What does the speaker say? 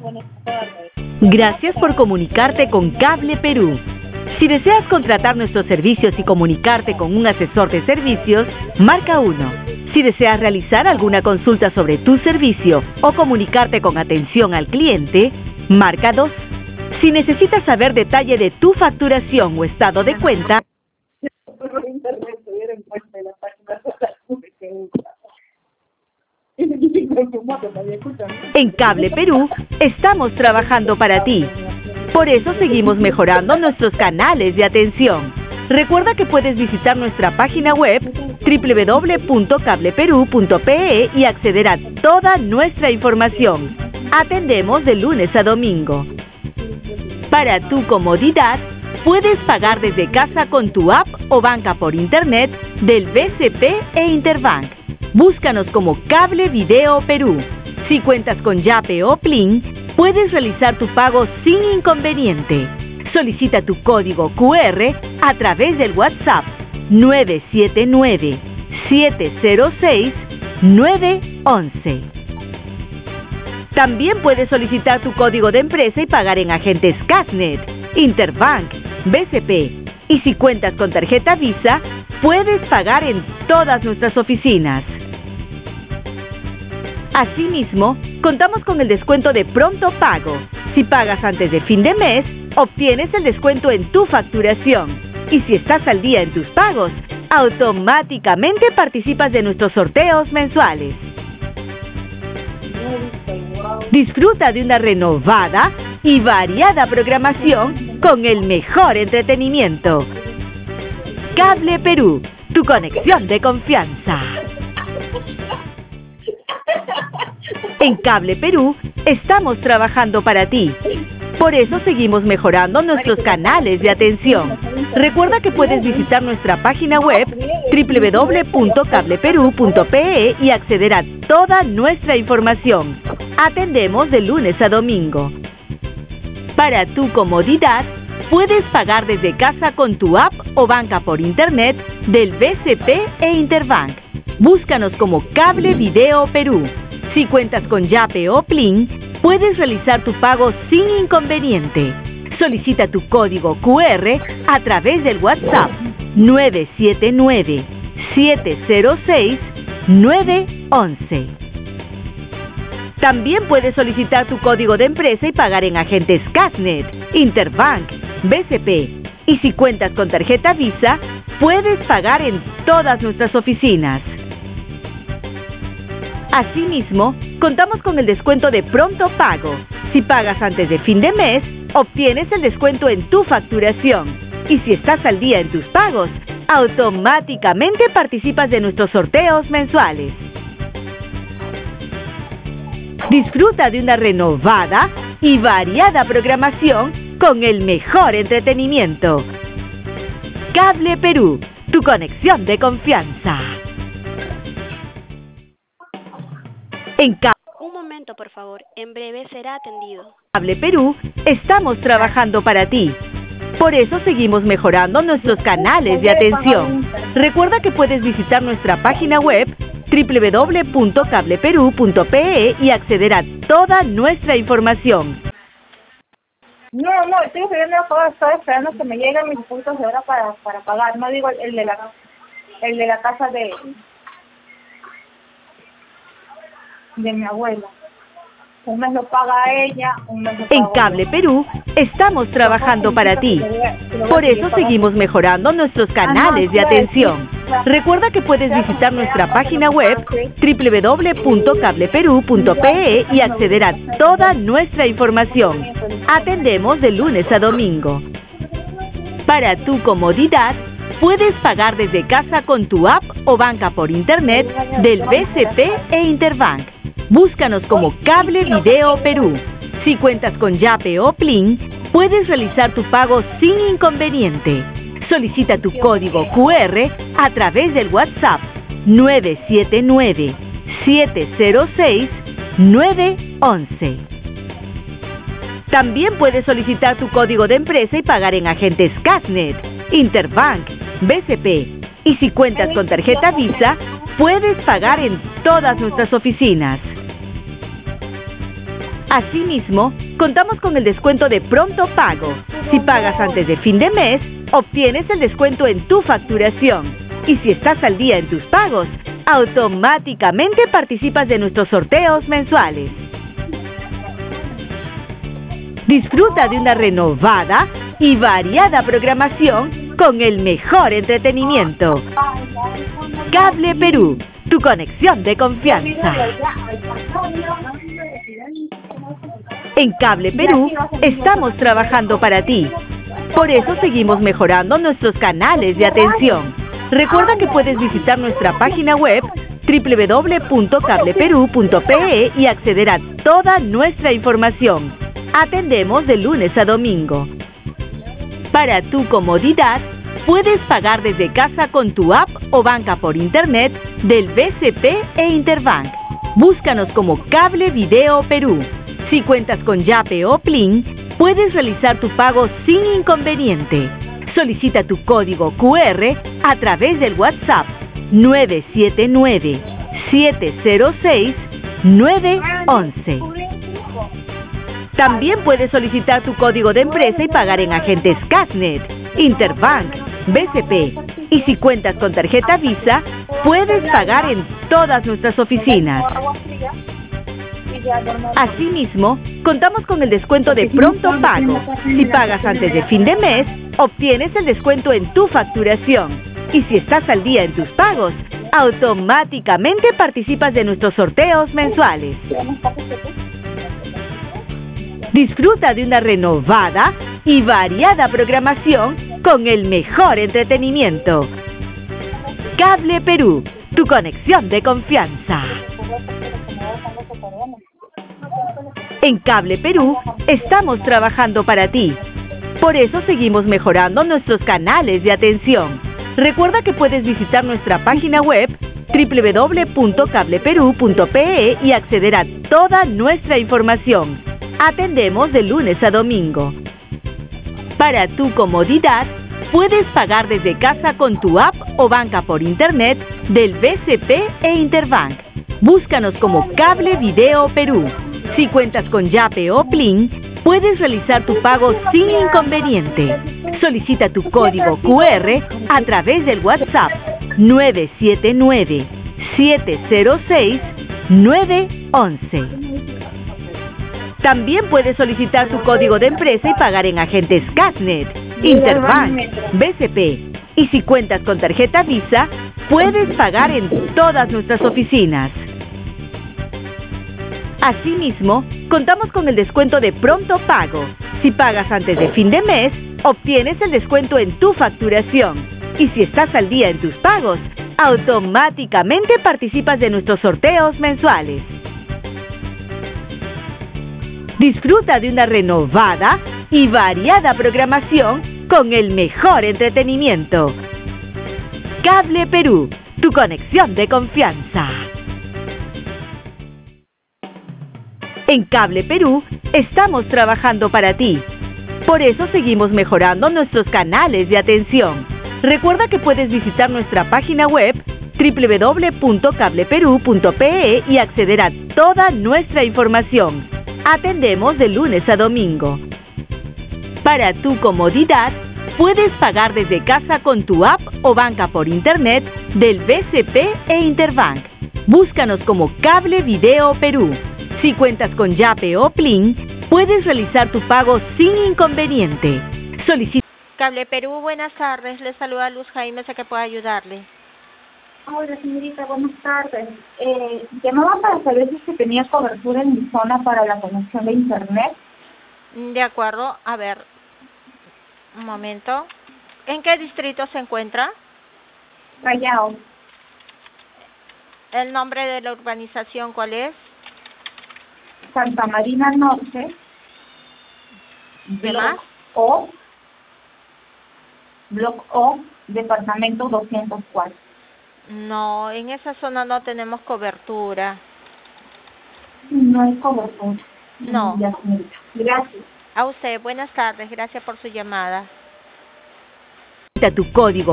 Gracias por comunicarte con Cable Perú. Si deseas contratar nuestros servicios y comunicarte con un asesor de servicios, marca 1. Si deseas realizar alguna consulta sobre tu servicio o comunicarte con atención al cliente, marca 2. Si necesitas saber detalle de tu facturación o estado de cuenta, en Cable Perú estamos trabajando para ti. Por eso seguimos mejorando nuestros canales de atención. Recuerda que puedes visitar nuestra página web www.cableperu.pe y acceder a toda nuestra información. Atendemos de lunes a domingo. Para tu comodidad, puedes pagar desde casa con tu app o banca por internet del BCP e Interbank. Búscanos como Cable Video Perú. Si cuentas con Yape o Plin, puedes realizar tu pago sin inconveniente. Solicita tu código QR a través del WhatsApp 979-706-911. También puedes solicitar tu código de empresa y pagar en agentes Casnet, Interbank, BCP. Y si cuentas con tarjeta Visa, puedes pagar en todas nuestras oficinas. Asimismo, contamos con el descuento de pronto pago. Si pagas antes de fin de mes, obtienes el descuento en tu facturación. Y si estás al día en tus pagos, automáticamente participas de nuestros sorteos mensuales. Disfruta de una renovada y variada programación con el mejor entretenimiento. Cable Perú, tu conexión de confianza. En Cable Perú estamos trabajando para ti. Por eso seguimos mejorando nuestros canales de atención. Recuerda que puedes visitar nuestra página web www.cableperu.pe y acceder a toda nuestra información. Atendemos de lunes a domingo. Para tu comodidad, puedes pagar desde casa con tu app o banca por internet del BCP e Interbank. Búscanos como Cable Video Perú. Si cuentas con Yape o Plin, puedes realizar tu pago sin inconveniente. Solicita tu código QR a través del WhatsApp 979-706-911. También puedes solicitar tu código de empresa y pagar en agentes Casnet, Interbank, BCP. Y si cuentas con tarjeta Visa, puedes pagar en todas nuestras oficinas. Asimismo, contamos con el descuento de pronto pago. Si pagas antes de fin de mes, obtienes el descuento en tu facturación. Y si estás al día en tus pagos, automáticamente participas de nuestros sorteos mensuales. Disfruta de una renovada y variada programación con el mejor entretenimiento. Cable Perú, tu conexión de confianza. Un momento, por favor. En breve será atendido. Cable Perú, estamos trabajando para ti. Por eso seguimos mejorando nuestros canales de atención. Recuerda que puedes visitar nuestra página web www.cableperu.pe y acceder a toda nuestra información. No, estoy esperando que me lleguen mis puntos de hora para pagar. No digo el de la casa de mi abuela. Un mes lo paga ella, un mes lo paga En Cable Perú estamos trabajando para ti. Por eso seguimos mejorando nuestros canales de atención. Recuerda que puedes visitar nuestra página web www.cableperu.pe y acceder a toda nuestra información. Atendemos de lunes a domingo. Para tu comodidad, puedes pagar desde casa con tu app o banca por internet del BCP e Interbank. Búscanos como Cable Video Perú. Si cuentas con Yape o Plin, puedes realizar tu pago sin inconveniente. Solicita tu código QR a través del WhatsApp 979-706-911. También puedes solicitar tu código de empresa y pagar en agentes Casnet, Interbank, BCP. Y si cuentas con tarjeta Visa, puedes pagar en todas nuestras oficinas. Asimismo, contamos con el descuento de pronto pago. Si pagas antes de fin de mes, obtienes el descuento en tu facturación. Y si estás al día en tus pagos, automáticamente participas de nuestros sorteos mensuales. Disfruta de una renovada y variada programación con el mejor entretenimiento. Cable Perú, tu conexión de confianza. En Cable Perú estamos trabajando para ti. Por eso seguimos mejorando nuestros canales de atención. Recuerda que puedes visitar nuestra página web www.cableperu.pe y acceder a toda nuestra información. Atendemos de lunes a domingo. Para tu comodidad, puedes pagar desde casa con tu app o banca por internet del BCP e Interbank. Búscanos como Cable Video Perú. Si cuentas con Yape o Plin, puedes realizar tu pago sin inconveniente. Solicita tu código QR a través del WhatsApp 979-706-911. También puedes solicitar tu código de empresa y pagar en agentes Casnet, Interbank, BCP. Y si cuentas con tarjeta Visa, puedes pagar en todas nuestras oficinas. Asimismo, contamos con el descuento de pronto pago. Si pagas antes de fin de mes, obtienes el descuento en tu facturación. Y si estás al día en tus pagos, automáticamente participas de nuestros sorteos mensuales. Disfruta de una renovada y variada programación con el mejor entretenimiento. Cable Perú, tu conexión de confianza. En Cable Perú estamos trabajando para ti. Por eso seguimos mejorando nuestros canales de atención. Recuerda que puedes visitar nuestra página web www.cableperu.pe y acceder a toda nuestra información. Atendemos de lunes a domingo. Para tu comodidad, puedes pagar desde casa con tu app o banca por internet del BCP e Interbank. Búscanos como Cable Video Perú. Si cuentas con Yape o Plin, puedes realizar tu pago sin inconveniente. Solicita tu código QR a través del WhatsApp 979-706-911. También puedes solicitar tu código de empresa y pagar en agentes Casnet, Interbank, BCP. Y si cuentas con tarjeta Visa, puedes pagar en todas nuestras oficinas. Asimismo, contamos con el descuento de pronto pago. Si pagas antes de fin de mes, obtienes el descuento en tu facturación. Y si estás al día en tus pagos, automáticamente participas de nuestros sorteos mensuales. Disfruta de una renovada y variada programación con el mejor entretenimiento. Cable Perú, tu conexión de confianza. En Cable Perú estamos trabajando para ti. Por eso seguimos mejorando nuestros canales de atención. Recuerda que puedes visitar nuestra página web www.cableperu.pe y acceder a toda nuestra información. Atendemos de lunes a domingo. Para tu comodidad, puedes pagar desde casa con tu app o banca por internet del BCP e Interbank. Búscanos como Cable Video Perú. Si cuentas con Yape o Plin, puedes realizar tu pago sin inconveniente. Solicita. Cable Perú, buenas tardes. Le saluda Luz Jaime, sé que puedo ayudarle. Hola, señorita, buenas tardes. Llamaba para saber si se tenía cobertura en mi zona para la conexión de internet. De acuerdo, a ver, un momento. ¿En qué distrito se encuentra? Callao. ¿El nombre de la urbanización cuál es? Santa Marina Norte. ¿Qué más? Block O, departamento 204. No, en esa zona no tenemos cobertura. No hay cobertura. No. Ya, señorita. Gracias. A usted, buenas tardes. Gracias por su llamada. Tu código